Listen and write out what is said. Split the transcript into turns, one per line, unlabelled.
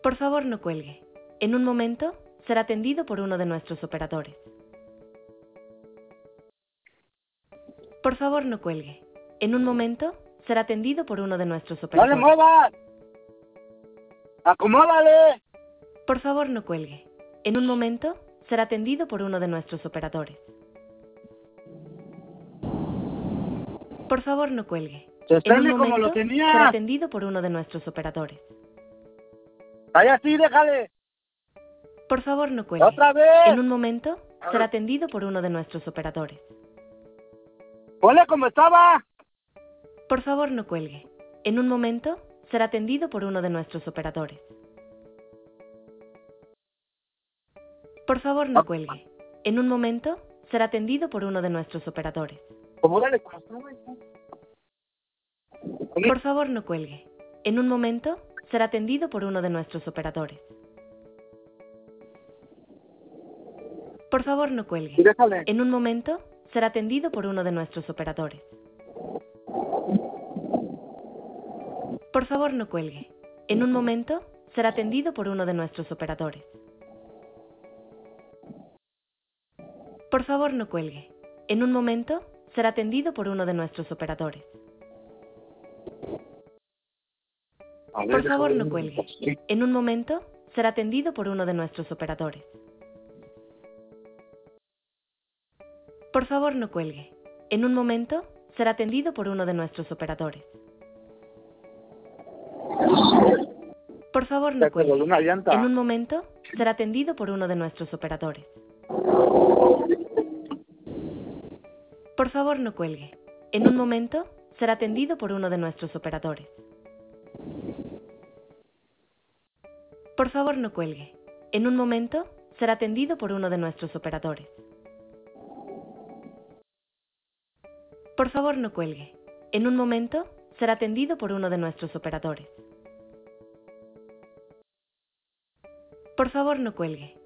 Por favor, no cuelgue. En un momento, será atendido por uno de nuestros operadores. Por favor, no cuelgue. En un momento, será atendido por uno de nuestros
¡No
operadores.
le muevas! ¡Acomódale!
Por favor, no cuelgue. En un momento, será atendido por uno de nuestros operadores. Por favor, no cuelgue. En un
Sosténme como
momento,
lo tenía.
será atendido por uno de nuestros operadores.
¡Vaya así, déjale!
Por favor, no cuelgue.
¡Otra vez!
En un momento, será atendido por uno de nuestros operadores.
¡Ponle como estaba!
Por favor, no cuelgue. En un momento, será atendido por uno de nuestros operadores. Por favor, no cuelgue. En un momento, será atendido por uno de nuestros operadores.
Acomódale como estaba.
Por favor, no cuelgue. En un momento, será atendido por uno de nuestros operadores. Por favor, no cuelgue.
Y déjale.
En un momento, será atendido por uno de nuestros operadores. Por favor, no cuelgue. En un momento, será atendido por uno de nuestros operadores. Por favor, no cuelgue. En un momento, será atendido por uno de nuestros operadores. Por favor, no cuelgue. En un momento, será atendido por uno de nuestros operadores. Por favor, no cuelgue. En un momento, será atendido por uno de nuestros operadores. Por favor, no
Se te voló
cuelgue.
una llanta.
En un momento, será atendido por uno de nuestros operadores. Por favor, no cuelgue. En un momento, será atendido por uno de nuestros operadores. Por favor, no cuelgue. En un momento, será atendido por uno de nuestros operadores. Por favor, no cuelgue. En un momento, será atendido por uno de nuestros operadores. Por favor, no cuelgue.